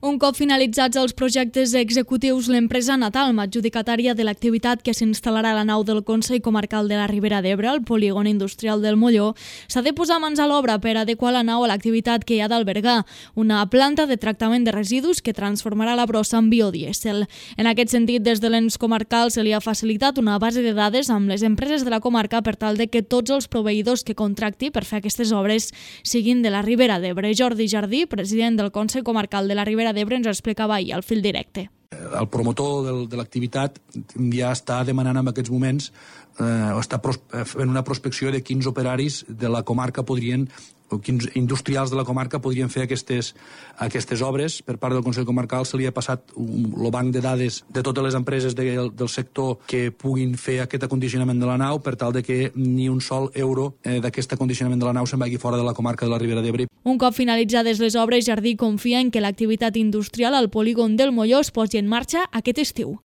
Un cop finalitzats els projectes executius, l'empresa Natalm, adjudicatària de l'activitat que s'instal·larà a la nau del Consell Comarcal de la Ribera d'Ebre, al polígon industrial del Molló, s'ha de posar mans a l'obra per adequar la nau a l'activitat que hi ha d'albergar, una planta de tractament de residus que transformarà la brossa en biodièsel. En aquest sentit, des de l'ens comarcal se li ha facilitat una base de dades amb les empreses de la comarca per tal de que tots els proveïdors que contracti per fer aquestes obres siguin de la Ribera d'Ebre. Jordi Jardí, president del Consell Comarcal de la Ribera d'Ebre, ens ho explicava ahir al fil directe. El promotor de l'activitat ja està demanant en aquests moments o està fent una prospecció de quins operaris de la comarca podrien, o quins industrials de la comarca podrien fer aquestes obres. Per part del Consell Comarcal se li ha passat el banc de dades de totes les empreses del sector que puguin fer aquest acondicionament de la nau per tal de que ni un sol euro d'aquest acondicionament de la nau se'n vagi fora de la comarca de la Ribera d'Ebre. Un cop finalitzades les obres, Jardí confia en que l'activitat industrial al polígon del Molló es posi en marxa aquest estiu.